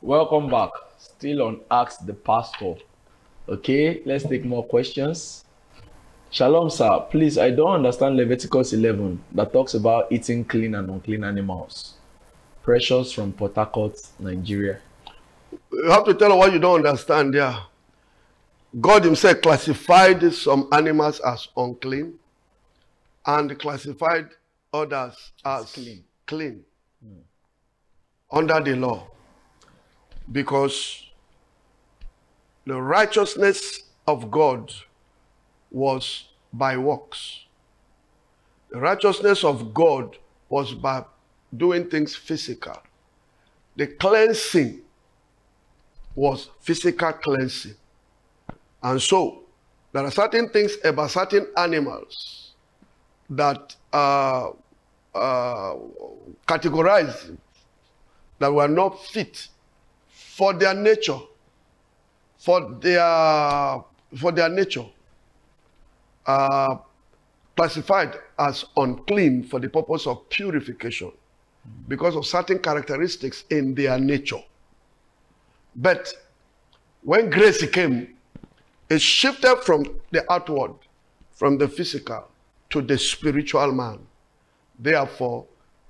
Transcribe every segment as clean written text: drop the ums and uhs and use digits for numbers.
Welcome back. Still on Ask the Pastor. Okay, let's take more questions. Shalom, sir. Please, I don't understand Leviticus 11 that talks about eating clean and unclean animals. Precious from Port Harcourt, Nigeria. You have to tell her what you don't understand there. God himself classified some animals as unclean and classified others as clean under the law, because the righteousness of God was by works. The righteousness of God was by doing things physical. The cleansing was physical cleansing. And so, there are certain things about certain animals that are categorized that were not fit for their nature, classified as unclean for the purpose of purification because of certain characteristics in their nature. But when grace came, it shifted from the outward, from the physical, to the spiritual man. Therefore,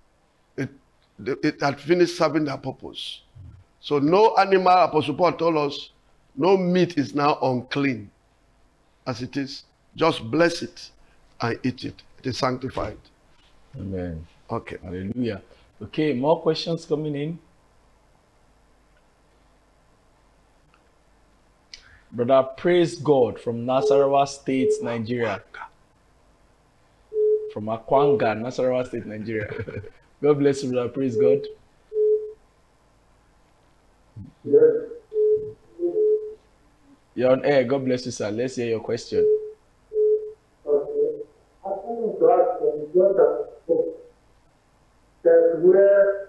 it had finished serving their purpose. So no animal, Apostle Paul told us, no meat is now unclean as it is. Just bless it and eat it. It is sanctified. Amen. Okay. Hallelujah. Okay, more questions coming in. Brother Praise God from Nasarawa State, Nigeria. From Akwanga, Nasarawa State, Nigeria. God bless you, brother. Praise God. Yes. You're on air. God bless you, sir. Let's hear your question. Okay. I want to ask from John chapter 4, that where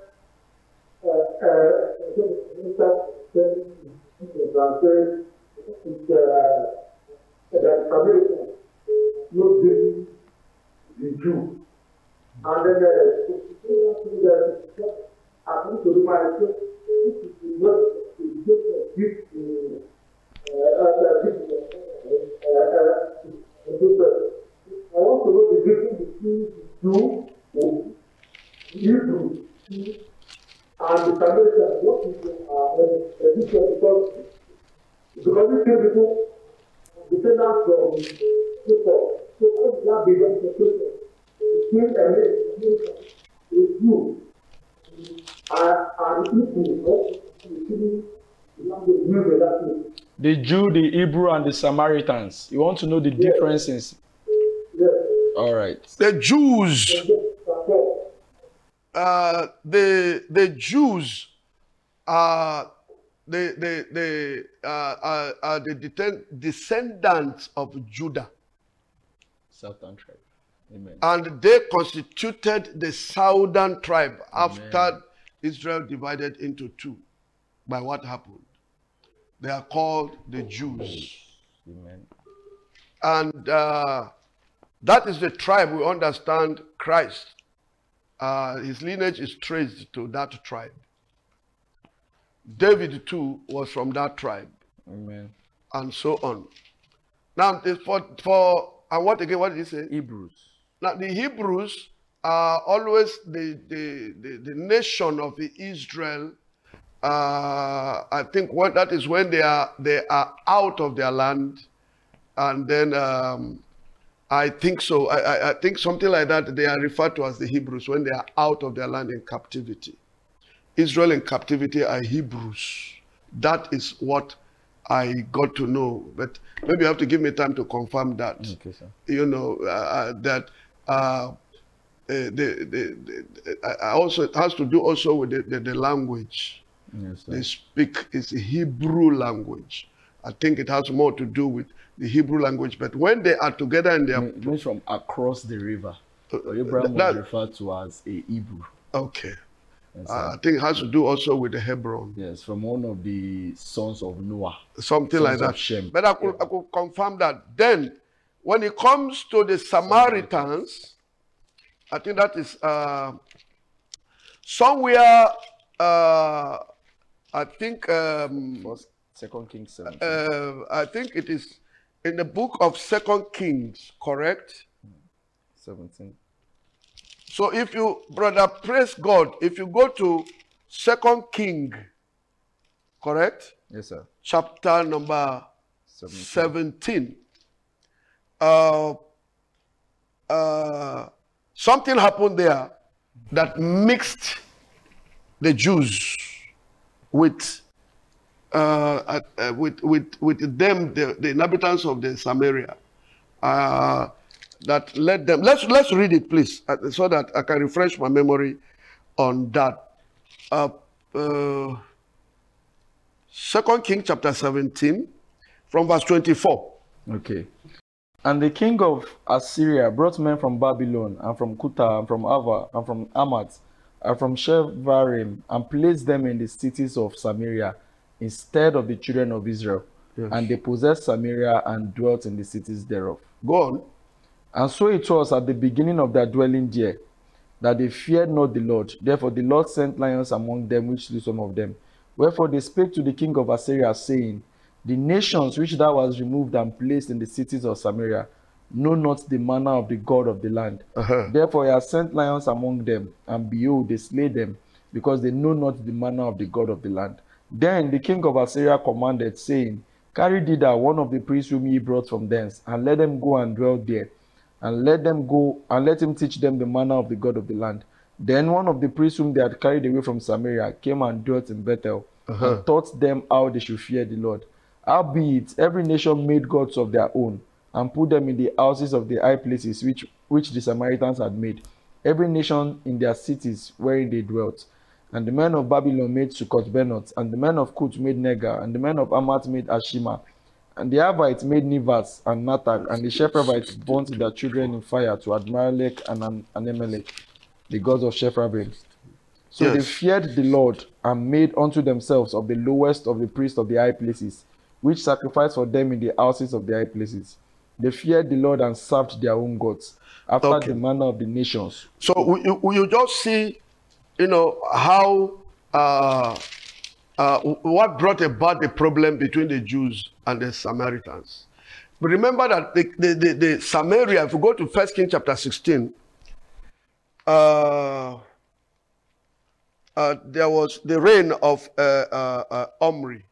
that America not being the Jew. And then I think to remind you, this is not I want to know the difference between the Hebrew and the Samaritan. What is the difference? Because these people descendants from people, so how does that belong to people? Between America, the Jew, and the people, The Jew, the Hebrew, and the Samaritans. You want to know the differences? Yes. All right. The Jews, the Jews are the descendants of Judah. Southern tribe. Amen. And they constituted the southern tribe after Israel divided into two by what happened. They are called the Jews. Amen. And that is the tribe we understand Christ. His lineage is traced to that tribe. David too was from that tribe. Amen. And so on. Now, and what again? What did he say? Hebrews. Now, the Hebrews are always the nation of Israel. I think that is when they are out of their land, and then I think so. I think something like that. They are referred to as the Hebrews when they are out of their land in captivity. Israel in captivity are Hebrews. That is what I got to know, but maybe you have to give me time to confirm that. Okay, sir. You know that also it has to do also with the language. Yes, sir. They speak is a Hebrew language. I think it has more to do with the Hebrew language. But when they are together in their It means from across the river. So Abraham was referred to as a Hebrew. Okay. Yes, I think it has to do also with the Hebron. yes, from one of the sons of Noah. Something like Sons of that. Shem. But I could confirm that. Then, when it comes to the Samaritans, I think that is somewhere I think First, Second Kings 17. I think it is in the book of 2 Kings, correct? 17. So if you, brother, praise God, if you go to 2 King, correct? Yes, sir. Chapter number 17. Something happened there that mixed the Jews with them, the inhabitants of the Samaria. That led them. Let's read it, please, so that I can refresh my memory on that. 2 King chapter 17, from verse 24. Okay. And the king of Assyria brought men from Babylon, and from Kuta, and from Ava, and from Amat, and from Shevarim, and placed them in the cities of Samaria instead of the children of Israel. Yes. And they possessed Samaria and dwelt in the cities thereof. Go on. And so it was at the beginning of their dwelling there, that they feared not the Lord. Therefore the Lord sent lions among them, which slew some of them. Wherefore they spake to the king of Assyria, saying, The nations which thou hast removed and placed in the cities of Samaria know not the manner of the God of the land. Therefore he has sent lions among them, and behold, they slay them, because they know not the manner of the God of the land. Then the king of Assyria commanded, saying, Carry thither one of the priests whom ye brought from thence, and let them go and dwell there, and let them go, and let him teach them the manner of the God of the land. Then one of the priests whom they had carried away from Samaria came and dwelt in Bethel, and taught them how they should fear the Lord. Howbeit every nation made gods of their own, and put them in the houses of the high places which the Samaritans had made, every nation in their cities wherein they dwelt. And the men of Babylon made Succoth-Benoth, and the men of Kut made Negar, and the men of Amat made Ashima, and the Avites made Nivas and Natak, and the Shephervites burnt their children in fire to Admarelech and Anemelech, the gods of Shephervim. So they feared the Lord, and made unto themselves of the lowest of the priests of the high places, which sacrificed for them in the houses of the high places. They feared the Lord and served their own gods, after the manner of the nations. So you just see, how what brought about the problem between the Jews and the Samaritans. But remember that the Samaria, if you go to 1 Kings chapter 16, there was the reign of Omri.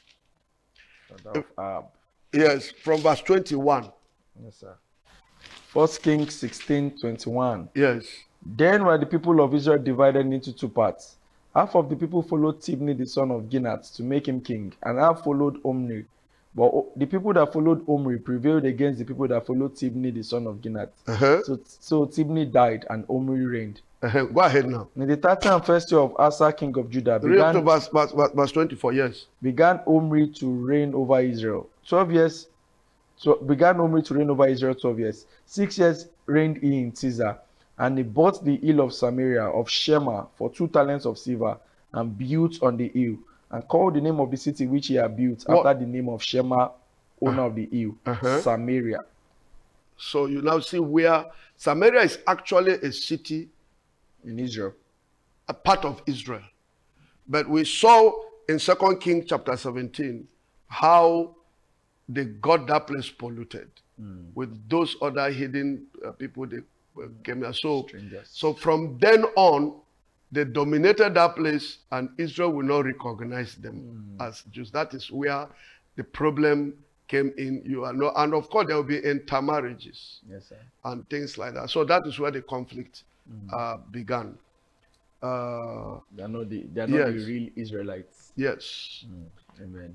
Yes, from verse 21. Yes, sir. 1 Kings 16:21. Yes. Then were the people of Israel divided into two parts. Half of the people followed Tibni the son of Ginath to make him king, and half followed Omri. But the people that followed Omri prevailed against the people that followed Tibni the son of Ginath. So Tibni died, and Omri reigned. Go ahead now. In the 31st year of Asa, king of Judah, Read to verse 24, yes. began Omri to reign over Israel 12 years. So began Omri to reign over Israel 12 years. 6 years reigned he in Tirzah, and he bought the hill of Samaria of Shema for 2 talents of silver, and built on the hill, and called the name of the city which he had built after the name of Shema, owner of the hill, Samaria. So you now see where Samaria is actually a city in Israel, a part of Israel. But we saw in 2 Kings chapter 17 how they got that place polluted with those other hidden people they came here. So from then on, they dominated that place, and Israel will not recognize them as Jews. That is where the problem came in. And of course there will be intermarriages, yes, sir, and things like that. So that is where the conflict began. They are not the real Israelites. Yes. Amen.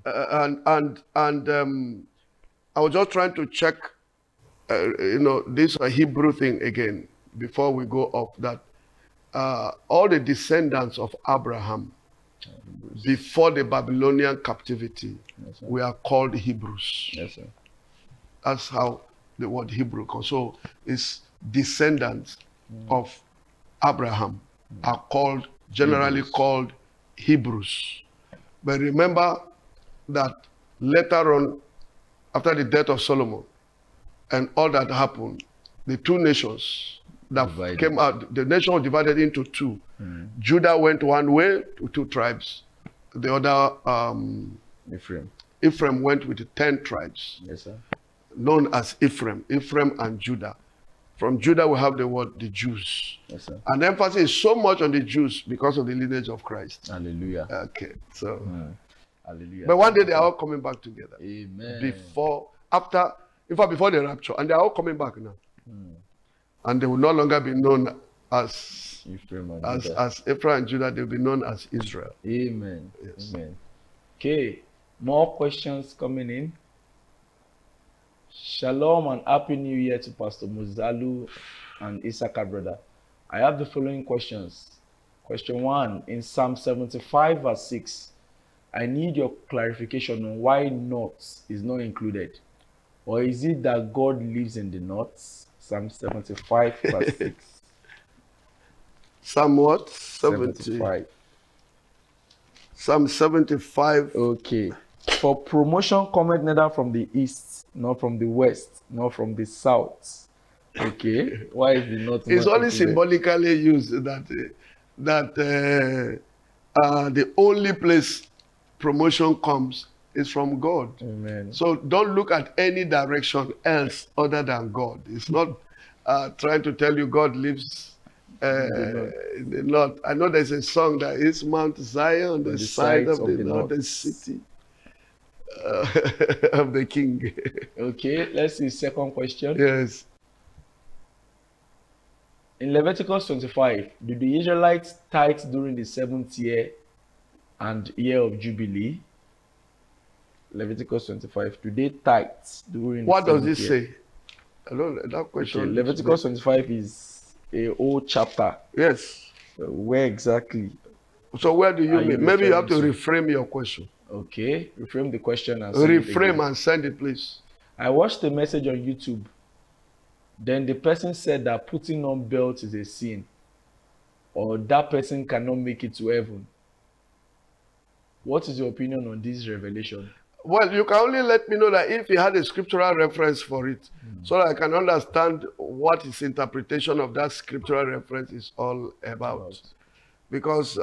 I was just trying to check, this Hebrew thing again before we go up. That all the descendants of Abraham before the Babylonian captivity were called Hebrews. Yes, sir. That's how the word Hebrew comes. So it's descendants of Abraham are generally called Hebrews. But remember that later on, after the death of Solomon and all that happened, the two nations that came out, the nation was divided into two. Judah went one way to 2 tribes. the other Ephraim. Ephraim went with 10 tribes, Yes, sir. known as Ephraim and Judah. From Judah, we have the word the Jews. Yes, sir. And the emphasis is so much on the Jews because of the lineage of Christ. Hallelujah. Okay, so. Hallelujah. But one day they are all coming back together. Amen. Before the rapture. And they are all coming back now. And they will no longer be known as Ephraim and as Judah. Ephraim and Judah. They will be known as Israel. Amen. Yes. Amen. Okay. More questions coming in. Shalom and Happy New Year to Pastor Muzalu and Issachar brother. I have the following questions. Question 1. In Psalm 75 verse 6, I need your clarification on why north is not included. Or is it that God lives in the north? Psalm 75 verse 6. Psalm what? 75. Psalm 75. Okay. For promotion cometh neither from the east, nor from the west, nor from the south. Okay. Why is the north? It's not only included? symbolically used that the only place promotion comes is from God. Amen. So don't look at any direction else other than God. It's not trying to tell you God lives in the north. I know there's a song that is Mount Zion, the side of the northern city of the king. Okay, let's see second question. Yes. In Leviticus 25, do the Israelites tithe during the 7th year and year of Jubilee? Leviticus 25, do they tithe during What the does 7th it year? say? I don't know that question. Okay, Leviticus 25 is a whole chapter. Yes. Where exactly? So where do you Are you mean? Maybe you have to referring reframe your question. Okay, reframe the question and send it Reframe again. and send it, please. I watched a message on YouTube. Then the person said that putting on belt is a sin, or that person cannot make it to heaven. What is your opinion on this revelation? Well, you can only let me know that if you had a scriptural reference for it, so that I can understand what his interpretation of that scriptural reference is all about. Because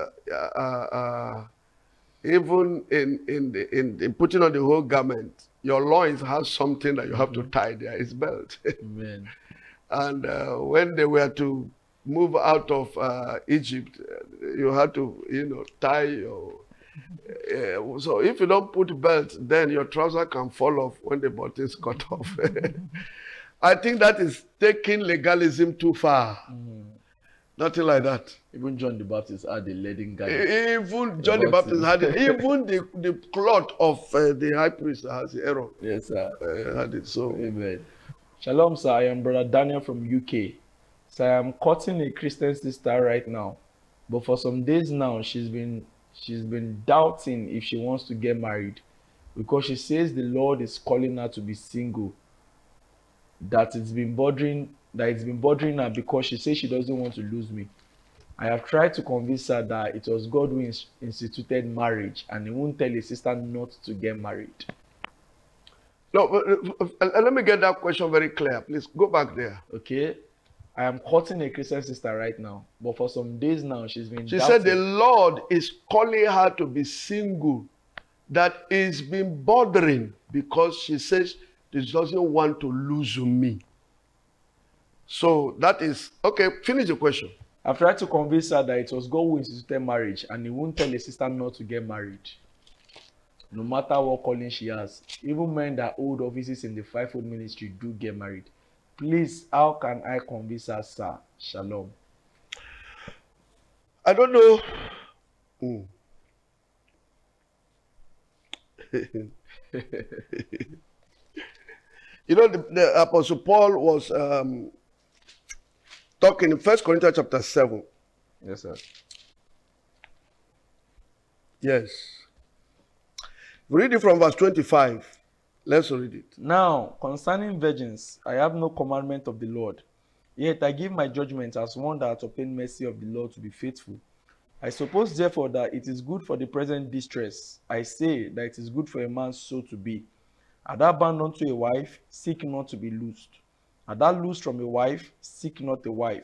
even in putting on the whole garment, your loins has something that you have to tie there. It's belt. Amen. And when they were to move out of Egypt, you had to, tie your. So if you don't put belt, then your trouser can fall off when the button is cut off. I think that is taking legalism too far. Nothing like that. Even John the Baptist had a leading guide. Even John the Baptist had it. Even the cloth of the high priest has Aaron. Yes, sir. Had it. So Amen. Shalom, sir. I am Brother Daniel from UK. So I am courting a Christian sister right now, but for some days now she's been doubting if she wants to get married because she says the Lord is calling her to be single. That it's been bothering her because she says she doesn't want to lose me. I have tried to convince her that it was God who instituted marriage and he won't tell his sister not to get married. no, let me get that question very clear. Please go back there. Okay. I am courting a Christian sister right now, but for some days now she's been She doubting. said the Lord is calling her to be single. That is been bothering because she says she doesn't want to lose me. So that is okay. Finish the question. I've tried to convince her that it was God who instituted marriage and he won't tell a sister not to get married. No matter what calling she has. Even men that hold offices in the fivefold ministry do get married. Please, how can I convince her, sir? Shalom. I don't know. The Apostle Paul was talking in 1 Corinthians chapter 7. Yes, sir. Yes. We read it from verse 25. Let's read it. Now, concerning virgins, I have no commandment of the Lord. Yet I give my judgment as one that hath obtained mercy of the Lord to be faithful. I suppose therefore that it is good for the present distress. I say that it is good for a man so to be. Art thou bound unto a wife, seek not to be loosed. Art thou loosed from a wife, seek not a wife.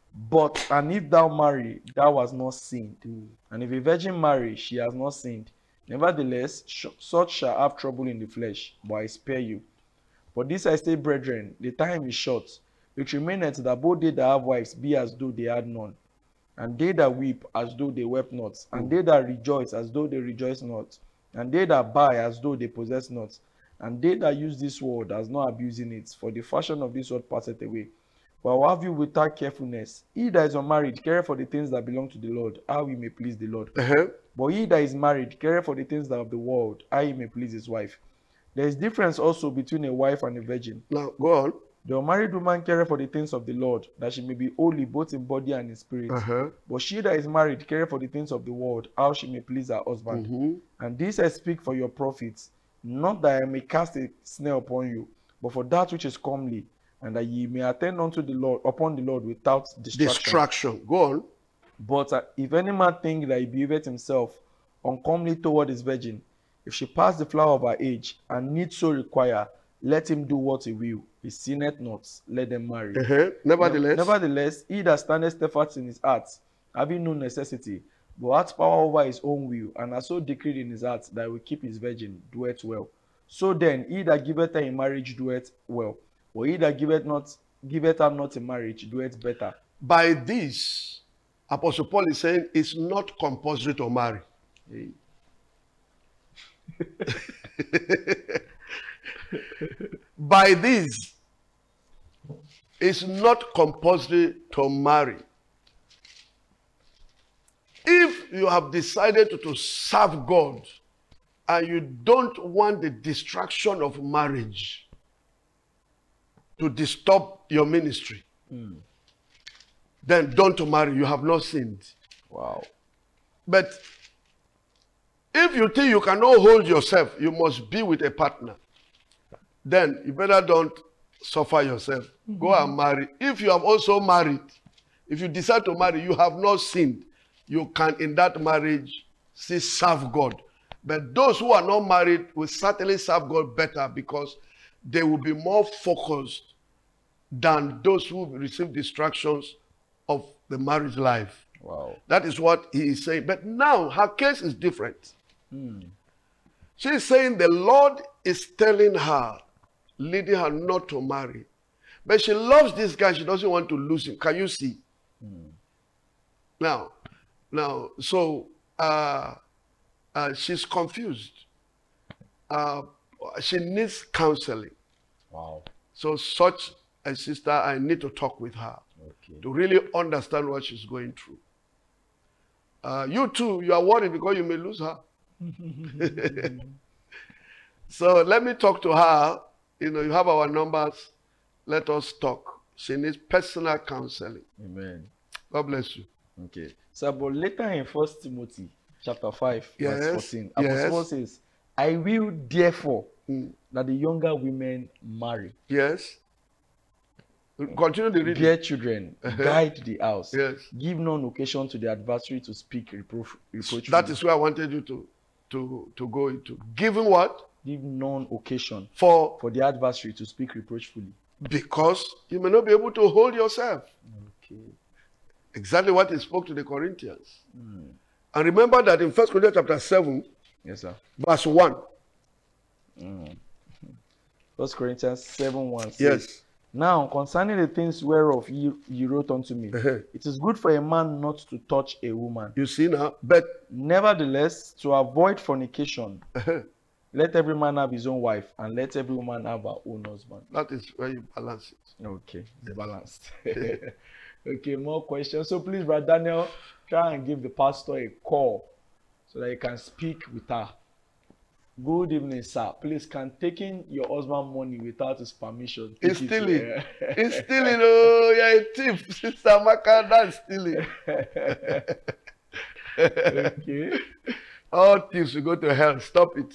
But, and if thou marry, thou hast not sinned. And if a virgin marry, she has not sinned. Nevertheless, such shall have trouble in the flesh, but I spare you. For this I say, brethren, the time is short. It remaineth that both they that have wives be as though they had none, and they that weep as though they wept not, and they that rejoice as though they rejoice not, and they that buy as though they possess not, and they that use this world as not abusing it, for the fashion of this world passeth away. But I will have you without carefulness. He that is unmarried, care for the things that belong to the Lord, how he may please the Lord. But he that is married, care for the things that of the world, how he may please his wife. There is difference also between a wife and a virgin. Now, go on. The unmarried woman careth for the things of the Lord, that she may be holy both in body and in spirit. But she that is married careth for the things of the world, how she may please her husband. And this I speak for your profits, not that I may cast a snare upon you, but for that which is comely, and that ye may attend unto the Lord upon the Lord without distraction. Go on. But if any man think that he behaveth himself uncomely toward his virgin, if she pass the flower of her age, and need so require, let him do what he will. He sinneth not, let them marry. Nevertheless, he that standeth steadfast in his heart, having no necessity, but hath power over his own will, and has so decreed in his heart that he will keep his virgin, doeth well. So then, he that giveth her in marriage doeth well, but he that giveth her not in marriage doeth better. By this, Apostle Paul is saying it's not compulsory to marry. Hey. By this, it's not compulsory to marry. If you have decided to serve God and you don't want the distraction of marriage to disturb your ministry, then don't marry. You have not sinned. Wow. But if you think you cannot hold yourself, you must be with a partner. Then you better don't suffer yourself. Go and marry. If you have also married, if you decide to marry, you have not sinned. You can, in that marriage, still serve God. But those who are not married will certainly serve God better because they will be more focused than those who receive distractions of the marriage life. Wow. That is what he is saying. But now her case is different. She is saying the Lord is telling her, leading her not to marry. But she loves this guy. She doesn't want to lose him. Can you see? Now, so she's confused. She needs counseling. Wow. So such a sister, I need to talk with her to really understand what she's going through. You too, you are worried because you may lose her. So let me talk to her. You know, you have our numbers. Let us talk. She needs personal counseling. Amen. God bless you. Okay. So, but later in 1 Timothy chapter 5, verse 14, Apostle Paul says, I will therefore that the younger women marry. Yes. Continue the reading. Bear children, guide the house. Yes. Give none occasion to the adversary to speak reproachfully. That is where I wanted you to go into. Giving what? Give none occasion for the adversary to speak reproachfully. Because you may not be able to hold yourself. Okay. Exactly what he spoke to the Corinthians. And remember that in 1 Corinthians chapter 7, yes, sir. verse 1. 1 Corinthians 7:1 says, Yes. Now, concerning the things whereof ye wrote unto me, it is good for a man not to touch a woman. You see now, but nevertheless, to avoid fornication, let every man have his own wife, and let every woman have her own husband. That is where you balance it. Okay, it's balanced. Okay, more questions. So please, Brother Daniel, try and give the pastor a call so that he can speak with her. Good evening, sir. Please, can taking your husband money without his permission? It's stealing. It's stealing. Oh, you're a thief, Sister Maka. That's stealing. Okay. All thieves will go to hell. Stop it.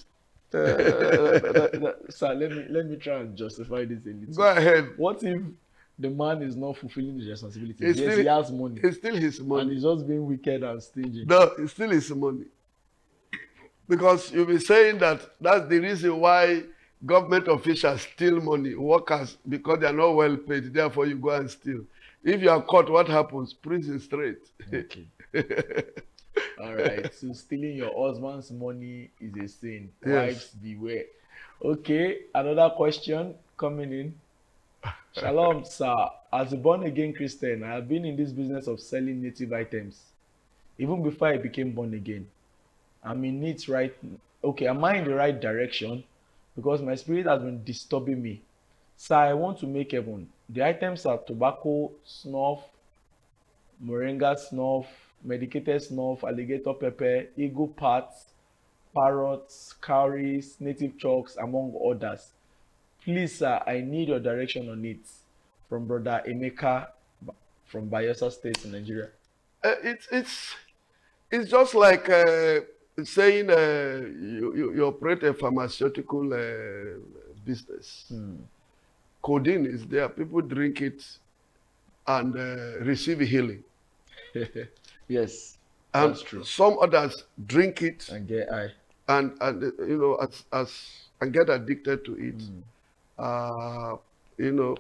Sir, let me try and justify this a little. Go ahead. What if the man is not fulfilling his responsibilities? Yes, he has money. It's still his money. And he's just being wicked and stingy. No, it's still his money. Because you'll be saying that that's the reason why government officials steal money, workers, because they are not well paid. Therefore, you go and steal. If you are caught, what happens? Prison straight. Okay. All right. So stealing your husband's money is a sin. Yes. Wives beware. Okay. Another question coming in. Shalom, sir. As a born again Christian, I have been in this business of selling native items even before I became born again. I'm in it right. Okay, am I in the right direction? Because my spirit has been disturbing me. Sir, I want to make heaven. The items are tobacco, snuff, moringa snuff, medicated snuff, alligator pepper, eagle parts, parrots, cowries, native chalks, among others. Please, sir, I need your direction on it. From Brother Emeka from Bayelsa State in Nigeria. It's just like saying you operate a pharmaceutical business. Codeine is there. People drink it and receive healing. Yes, And that's true. some others drink it And get high. and you know and get addicted to it. You know,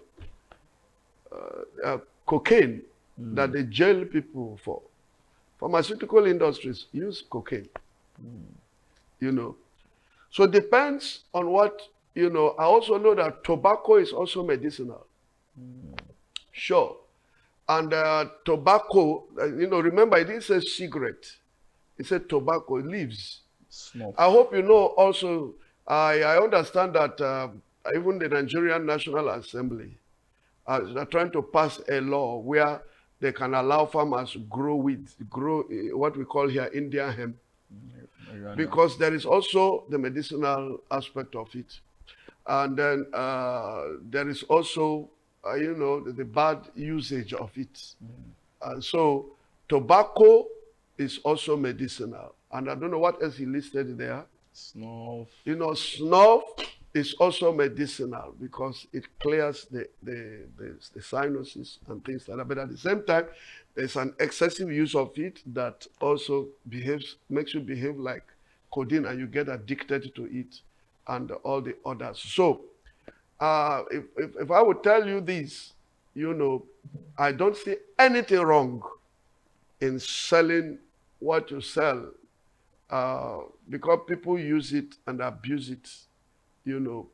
cocaine that they jail people for. Pharmaceutical industries use cocaine. You know, so it depends on what you know. I also know that tobacco is also medicinal. Sure, and tobacco. You know, remember it didn't say cigarette. It said tobacco leaves. Snuff. I hope you know also. I understand that even the Nigerian National Assembly are trying to pass a law where they can allow farmers to grow what we call here Indian hemp, because there is also the medicinal aspect of it, and then there is also you know the bad usage of it, and so tobacco is also medicinal, and I don't know what else he listed there. Snuff. You know, snuff is also medicinal because it clears the sinuses and things like that. But at the same time, there's an excessive use of it that also makes you behave like codeine, and you get addicted to it and all the others. So, if I would tell you this, you know, I don't see anything wrong in selling what you sell because people use it and abuse it. You know,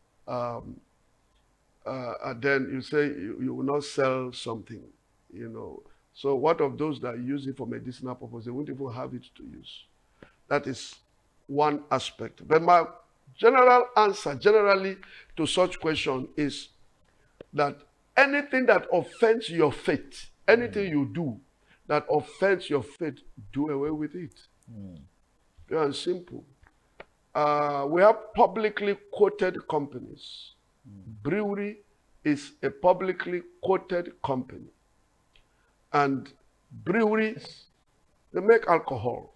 and then you say you will not sell something, you know. So what of those that use it for medicinal purpose? They won't even have it to use. That is one aspect. But my general answer, generally, to such question is that anything that offends your faith, anything you do that offends your faith, do away with it. Pure and simple. We have publicly quoted companies. Brewery is a publicly quoted company. And breweries, they make alcohol.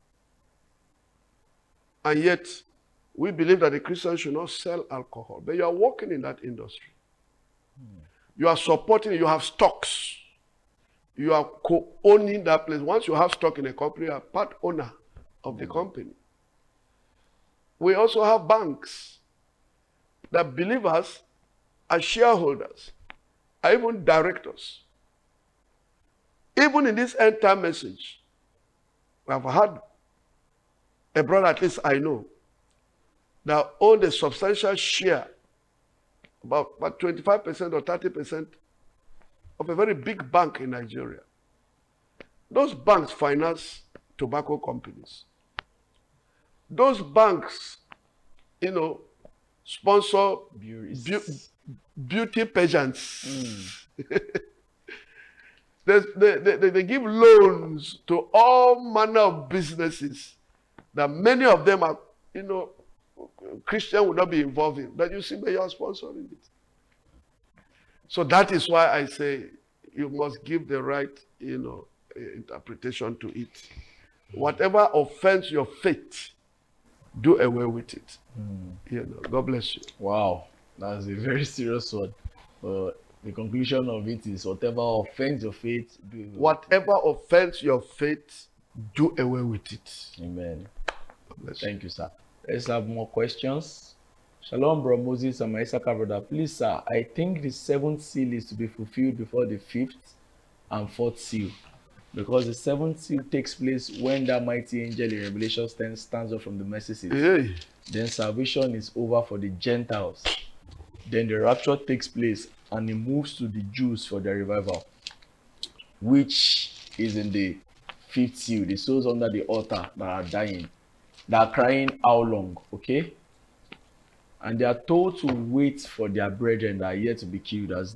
And yet, we believe that the Christians should not sell alcohol. But you are working in that industry. You are supporting, you have stocks. You are co-owning that place. Once you have stock in a company, you are part owner of the company. We also have banks that believers are shareholders, are even directors. Even in this end time message, we have had a brother, at least I know, that owned a substantial share, about 25% or 30% of a very big bank in Nigeria. Those banks finance tobacco companies. Those banks, you know, sponsor beauty pageants. They give loans to all manner of businesses that many of them are, you know, Christian would not be involved in. But you see, they are sponsoring it. So that is why I say you must give the right, you know, interpretation to it. Whatever offends your faith, do away with it. You know, God bless you. Wow, that's a very serious one. The conclusion of it is whatever offends your faith, do away with it. Whatever offends your faith, do away with it. Amen. God bless you. Thank you, sir. Let's have more questions. Shalom, bro Moses and my Issachar brother. Please, sir, I think the seventh seal is to be fulfilled before the fifth and fourth seal. Because the seventh seal takes place when that mighty angel in Revelation stands up from the mercy seat. Hey. Then salvation is over for the Gentiles. Then the rapture takes place and it moves to the Jews for their revival, which is in the fifth seal. The souls under the altar that are dying, that are crying, how long? Okay? And they are told to wait for their brethren that are yet to be killed as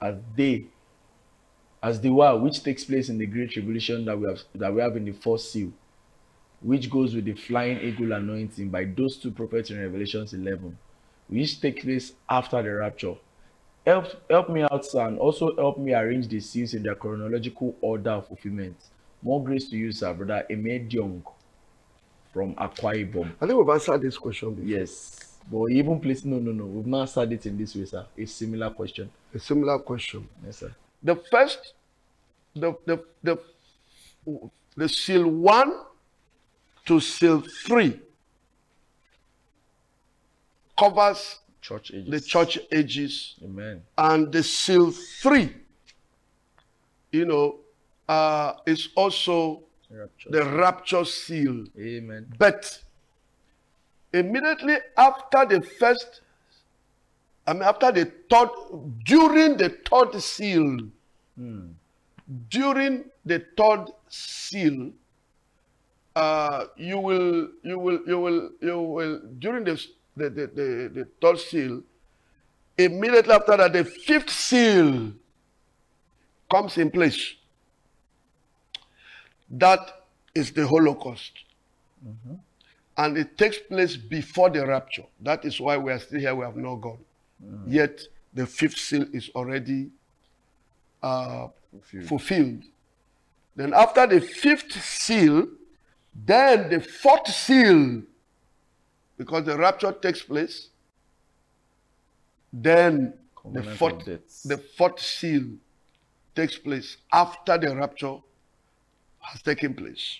the war which takes place in the great tribulation that we have in the fourth seal, which goes with the flying eagle anointing by those two prophets in Revelations 11, which takes place after the rapture. Help me out, sir, and also help me arrange the seals in their chronological order of fulfillment. More grace to you, sir, brother Emediong from Akwa Ibom. I think we've answered this question before. Yes. But even place no. We've not answered it in this way, sir. A similar question. A similar question. Yes, sir. The first, the seal 1 to seal 3 covers Church ages. the church ages, Amen. and the seal 3, is also Rapture. the rapture seal. Amen. But immediately after the during the third seal, during the third seal, you will during the third seal, immediately after that, the fifth seal comes in place. That is the Holocaust. And it takes place before the rapture. That is why we are still here, we have not gone. Yet the fifth seal is already fulfilled. Then after the fifth seal, then the fourth seal, because the rapture takes place, then the fourth seal takes place after the rapture has taken place.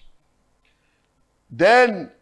Then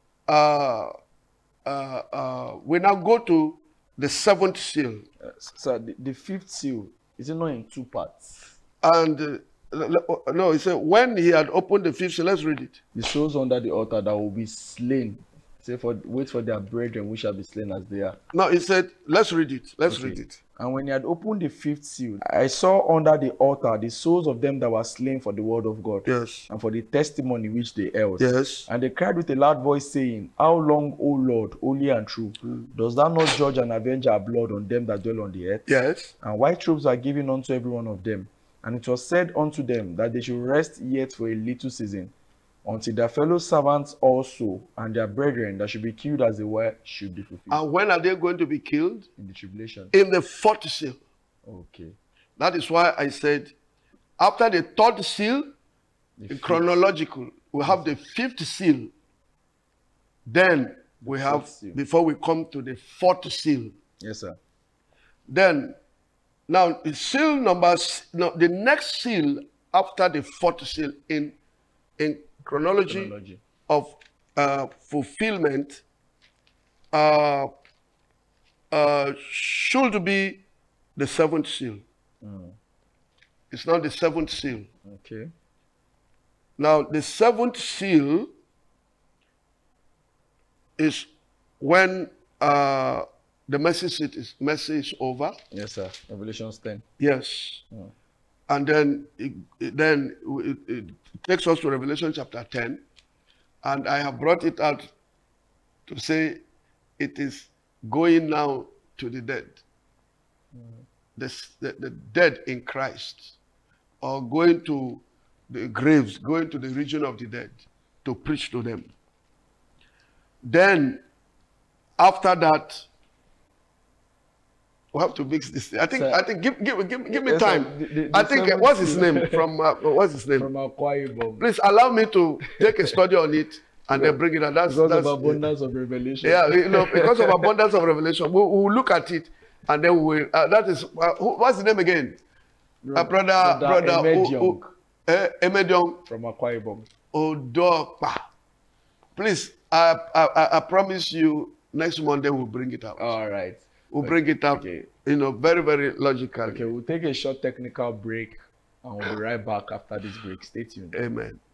we now go to the seventh seal. Sir, the fifth seal, is it not in two parts? And no, he said, when he had opened the fifth seal, let's read it. The souls under the altar that will be slain. Say, wait for their brethren, which shall be slain as they are. No, he said, let's read it. Let's read it. And when he had opened the fifth seal, I saw under the altar the souls of them that were slain for the word of God. Yes. And for the testimony which they held. Yes. And they cried with a loud voice, saying, How long, O Lord, holy and true, dost thou not judge and avenge our blood on them that dwell on the earth? Yes. And white robes are given unto every one of them. And it was said unto them that they should rest yet for a little season, until their fellow servants also and their brethren that should be killed as they were should be fulfilled. And when are they going to be killed? In the tribulation. In the fourth seal. Okay. That is why I said, after the third seal, in chronological, we have the fifth seal. Then we have, before we come to the fourth seal. Yes, sir. Then, now the seal the next seal after the fourth seal in chronology of fulfillment should be the seventh seal. It's not the seventh seal. Okay. Now, the seventh seal is when the mercy is over. Yes, sir. Revelations 10. Yes. And then it takes us to Revelation chapter 10. And I have brought it out to say it is going now to the dead. The dead in Christ. Or going to the graves, going to the region of the dead to preach to them. Then, after that, we have to mix this. I think. Give me time. I think. What's his name? From what's his name? From Akwa Ibom. Please allow me to take a study on it and then bring it out. That's because of abundance of revelation. Yeah, because of abundance of revelation, we'll look at it and then we will. That is what's the name again? Brother Emediong from Akwa Ibom. Odokpa. Please, I promise you Next Monday we'll bring it out. All right. We'll bring it out, Okay. very, very logically. Okay, we'll take a short technical break and we'll be right back after this break. Stay tuned. Amen.